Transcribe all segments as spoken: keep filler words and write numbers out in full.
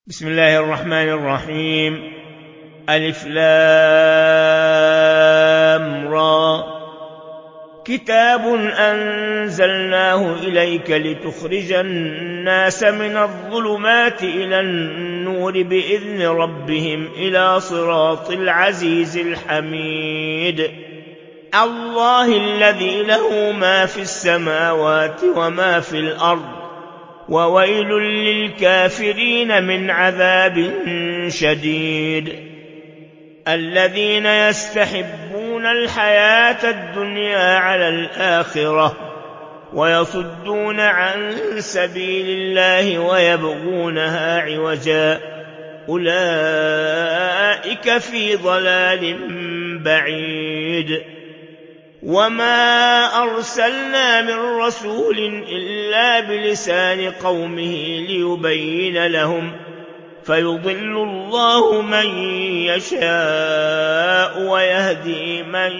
بسم الله الرحمن الرحيم. ألف لام را. كتاب أنزلناه إليك لتخرج الناس من الظلمات إلى النور بإذن ربهم إلى صراط العزيز الحميد. الله الذي له ما في السماوات وما في الأرض، وويل للكافرين من عذاب شديد. الذين يستحبون الحياة الدنيا على الآخرة ويصدون عن سبيل الله ويبغونها عوجا، أولئك في ضلال بعيد. وما أرسلنا من رسول إلا بلسان قومه ليبين لهم، فيضل الله من يشاء ويهدي من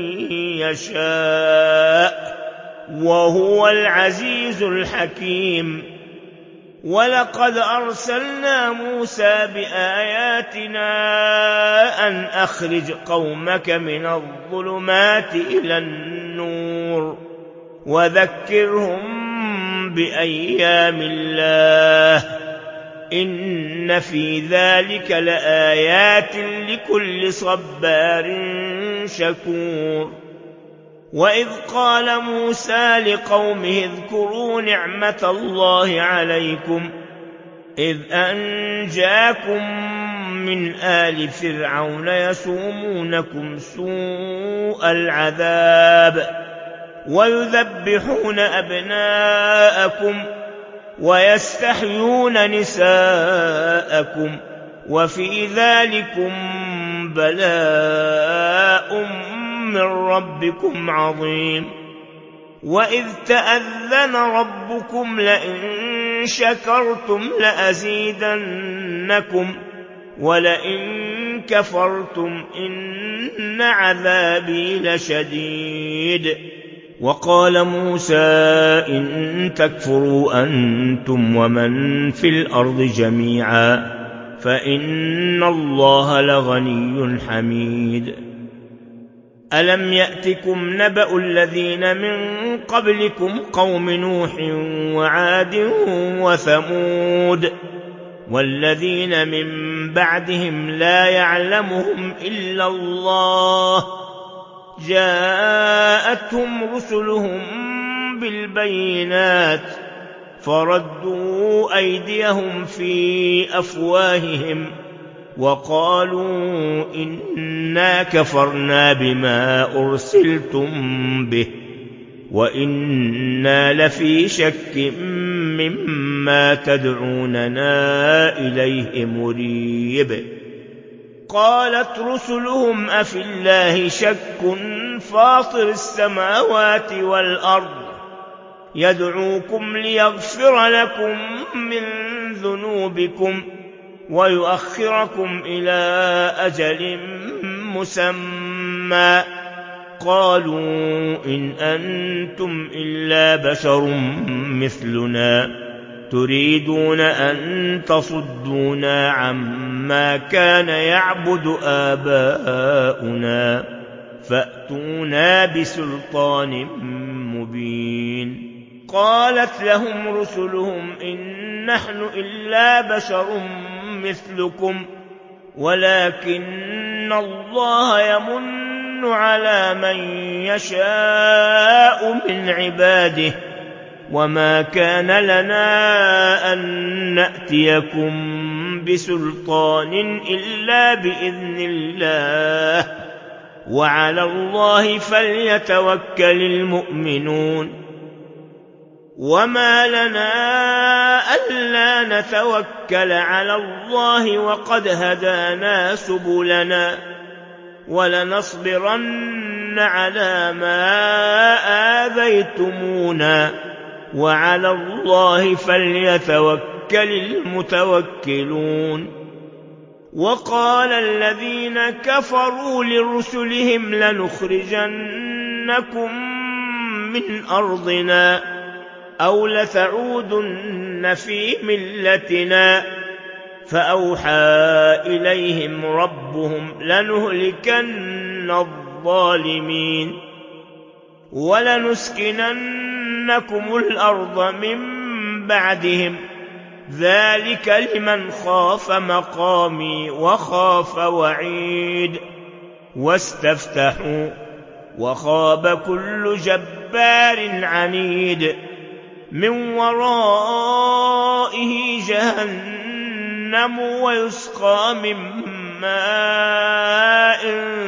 يشاء، وهو العزيز الحكيم. ولقد أرسلنا موسى بآياتنا أن أخرج قومك من الظلمات إلى النور وذكرهم بأيام الله، إن في ذلك لآيات لكل صبار شكور. وإذ قال موسى لقومه اذكروا نعمة الله عليكم إذ أنجاكم من آل فرعون يسومونكم سوء العذاب ويذبحون أبناءكم ويستحيون نساءكم، وفي ذلكم بلاء من ربكم عظيم. وإذ تأذن ربكم لئن شكرتم لأزيدنكم ولئن كفرتم إن عذابي لشديد. وقال موسى إن تكفروا أنتم ومن في الأرض جميعا فإن الله لغني حميد. ألم يأتكم نبأ الذين من قبلكم قوم نوح وعاد وثمود والذين من بعدهم لا يعلمهم إلا الله، جاءتهم رسلهم بالبينات فردوا أيديهم في أفواههم وقالوا إنا كفرنا بما أرسلتم به وإنا لفي شك مما تدعوننا إليه مريب. قالت رسلهم أفي الله شك فاطر السماوات والأرض يدعوكم ليغفر لكم من ذنوبكم ويؤخركم إلى أجل مسمى. قالوا إن أنتم إلا بشر مثلنا تريدون أن تصدونا عما كان يعبد آباؤنا فأتونا بسلطان مبين. قالت لهم رسلهم إن نحن إلا بشر مثلكم ولكن الله يمن على من يشاء من عباده وما كان لنا أن نأتيكم بسلطان إلا بإذن الله وعلى الله فليتوكل المؤمنون. وما لنا ألا نتوكل على الله وقد هدانا سبلنا ولنصبرن على ما آذيتمونا وعلى الله فليتوكل المتوكلون. وقال الذين كفروا لرسلهم لنخرجنكم من أرضنا أو لتعودن في ملتنا فأوحى إليهم ربهم لنهلكن الظالمين ولنسكننكم الأرض من بعدهم ذلك لمن خاف مقامي وخاف وعيد واستفتحوا وخاب كل جبار عنيد من ورائه جهنم ويسقى من ماء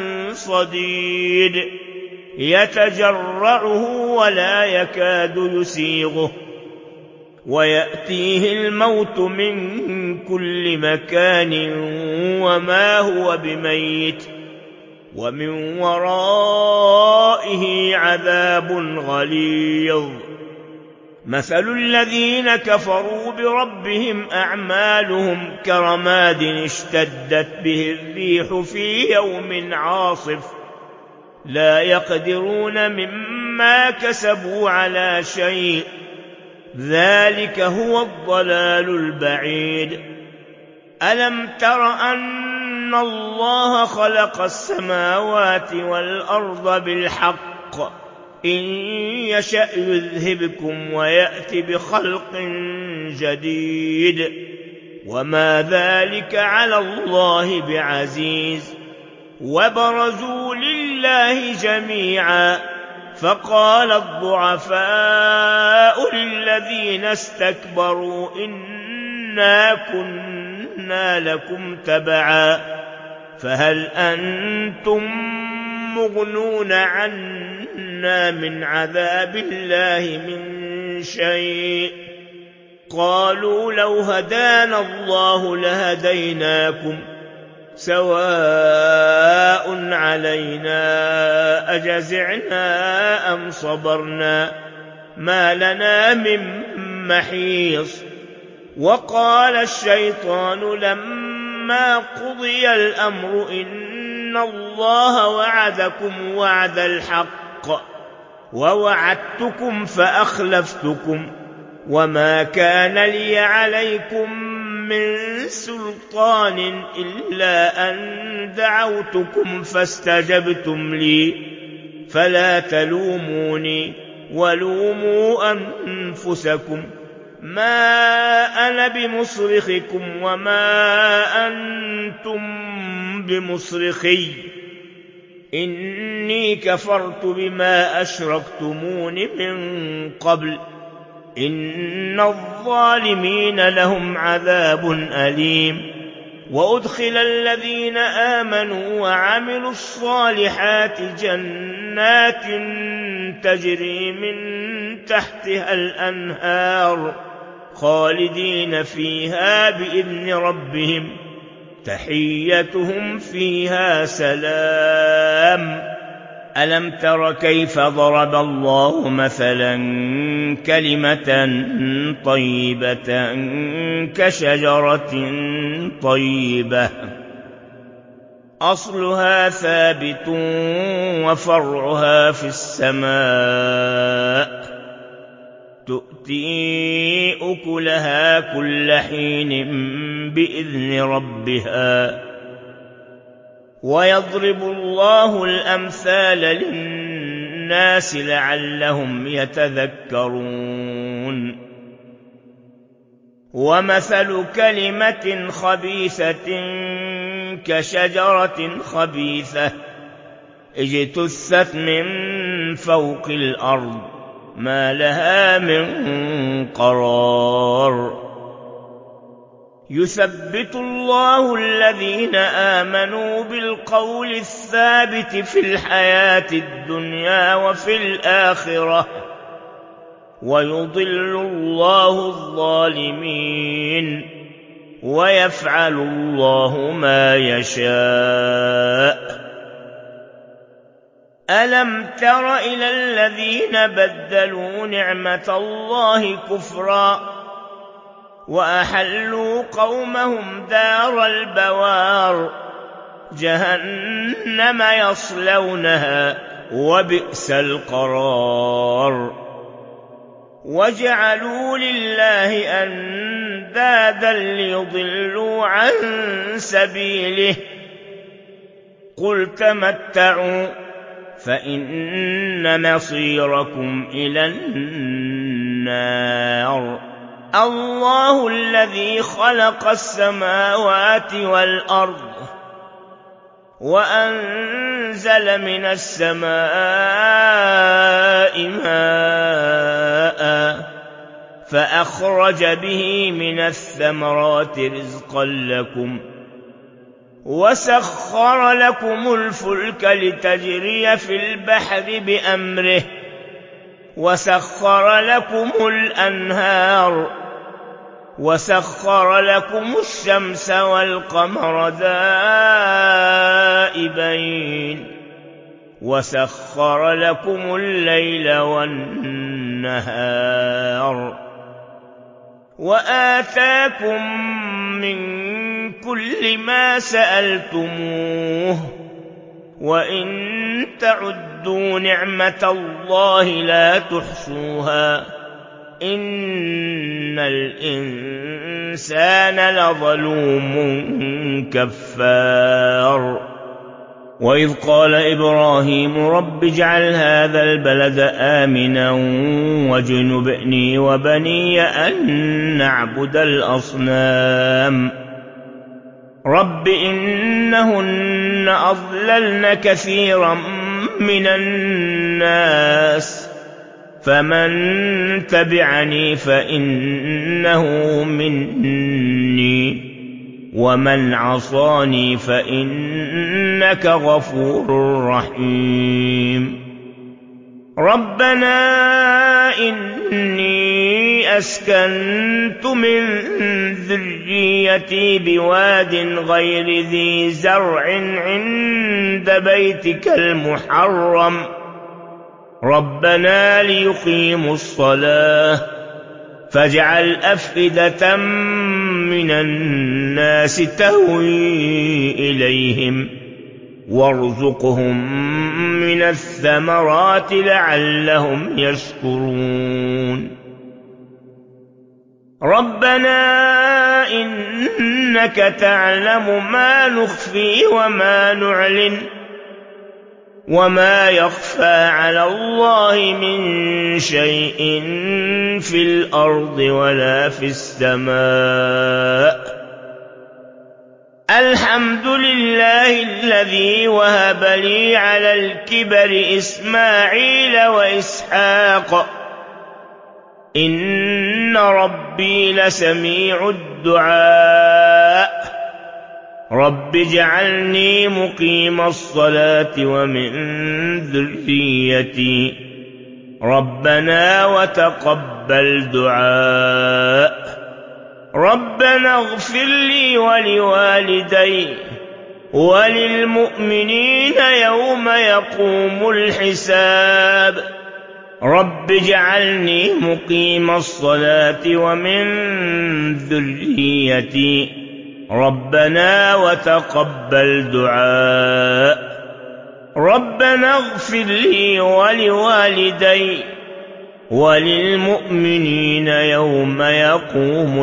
صديد يتجرعه ولا يكاد يسيغه ويأتيه الموت من كل مكان وما هو بميت ومن ورائه عذاب غليظ مثل الذين كفروا بربهم أعمالهم كرماد اشتدت به الريح في يوم عاصف لا يقدرون مما كسبوا على شيء ذلك هو الضلال البعيد ألم تر أن الله خلق السماوات والأرض بالحق إن يشأ يذهبكم ويأت بخلق جديد وما ذلك على الله بعزيز وبرزوا لله جميعا فقال الضعفاء للذين استكبروا إنا كنا لكم تبعا فهل أنتم مغنون عنا من عذاب الله من شيء قالوا لو هدانا الله لهديناكم سواء علينا أجزعنا أم صبرنا ما لنا من محيص وقال الشيطان لما قضي الأمر إن الله وعدكم وعد الحق ووعدتكم فأخلفتكم وما كان لي عليكم من سلطان إلا أن دعوتكم فاستجبتم لي فلا تلوموني ولوموا أنفسكم ما أنا بمصرخكم وما أنتم بمصرخي إني كفرت بما أشركتمون من قبل إن الظالمين لهم عذاب أليم وأدخل الذين آمنوا وعملوا الصالحات جنات تجري من تحتها الأنهار خالدين فيها بإذن ربهم تحيتهم فيها سلام ألم تر كيف ضرب الله مثلا كلمة طيبة كشجرة طيبة أصلها ثابت وفرعها في السماء تؤتي أكلها كل حين بإذن ربها ويضرب الله الأمثال للناس لعلهم يتذكرون ومثل كلمة خبيثة كشجرة خبيثة اجتثت من فوق الأرض ما لها من قرار يثبت الله الذين آمنوا بالقول الثابت في الحياة الدنيا وفي الآخرة ويضل الله الظالمين ويفعل الله ما يشاء ألم تر إلى الذين بدلوا نعمة الله كفرا وأحلوا قومهم دار البوار جهنم يصلونها وبئس القرار وجعلوا لله أندادا أندادا ليضلوا عن سبيله قل تمتعوا فإن مصيركم إلى النار الله الذي خلق السماوات والأرض وأنزل من السماء ماء فأخرج به من الثمرات رزقا لكم وسخر لكم الفلك لتجري في البحر بأمره وسخر لكم الأنهار وسخر لكم الشمس والقمر دائبين وسخر لكم الليل والنهار وآتاكم من كل ما سألتموه وإن تعدوا نعمة الله لا تحصوها إن الإنسان لظلوم كفار وإذ قال إبراهيم رب اجعل هذا البلد آمنا واجنبني وبني أن نعبد الأصنام رب إنهن أضللن كثيرا من الناس فمن تبعني فإنه مني ومن عصاني فإنك غفور رحيم ربنا إني أسكنت من ذريتي بواد غير ذي زرع عند بيتك المحرم ربنا ليقيموا الصلاة فاجعل أفئدة من الناس تهوي إليهم وارزقهم من الثمرات لعلهم يشكرون ربنا إنك تعلم ما نخفي وما نعلن وما يخفى على الله من شيء في الأرض ولا في السماء الحمد لله الذي وهب لي على الكبر إسماعيل وإسحاق إن ربي لسميع الدعاء رب اجعلني مقيم الصلاة ومن ذريتي ربنا وتقبل دعاء ربنا اغفر لي ولوالدي وللمؤمنين يوم يقوم الحساب رب اجعلني مقيم الصلاة ومن ذريتي ربنا وتقبل دعاء ربنا اغفر لي ولوالدي وللمؤمنين يوم يقوم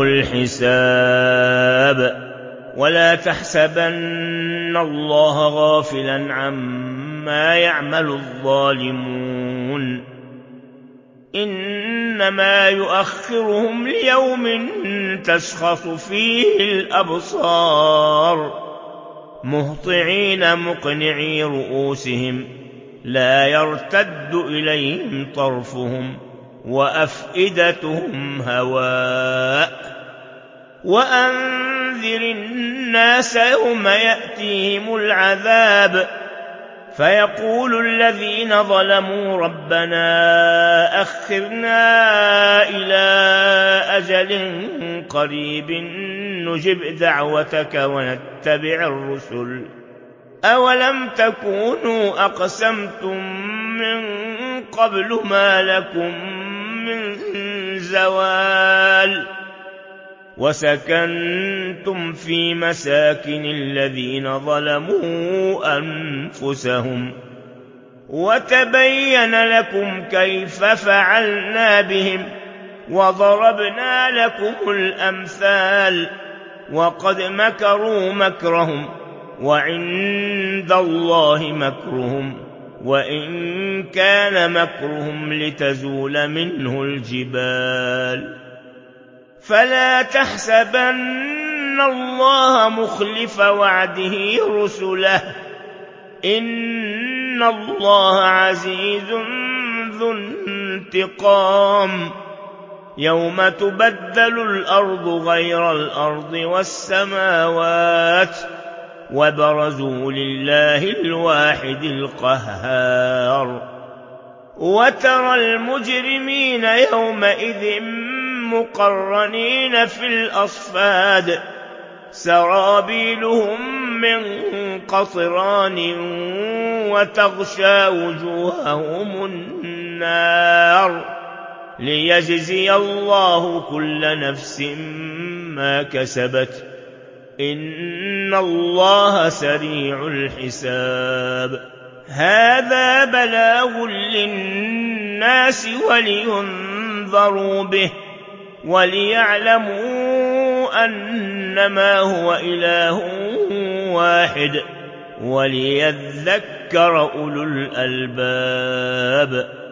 الحساب ولا تحسبن الله غافلا عما يعمل الظالمون إنما يؤخرهم ليوم تشخص فيه الأبصار مهطعين مقنعي رؤوسهم لا يرتد إليهم طرفهم وأفئدتهم هواء وأنذر الناس يوم يأتيهم العذاب فيقول الذين ظلموا ربنا أخرنا إلى أجل قريب نجب دعوتك ونتبع الرسل أولم تكونوا أقسمتم من قبل ما لكم من زوال وسكنتم في مساكن الذين ظلموا أنفسهم وتبين لكم كيف فعلنا بهم وضربنا لكم الأمثال وقد مكروا مكرهم وعند الله مكرهم وإن كان مكرهم لتزول منه الجبال فلا تحسبن الله مخلف وعده رسله إن الله عزيز ذو انتقام يوم تبدل الأرض غير الأرض والسماوات وبرزوا لله الواحد القهار وترى المجرمين يومئذ مقرنين في الأصفاد سرابيلهم من قطران وتغشى وجوههم النار ليجزي الله كل نفس ما كسبت إن الله سريع الحساب هذا بلاغ للناس ولينذروا به وليعلموا أنما هو إله واحد وليذكر أولو الألباب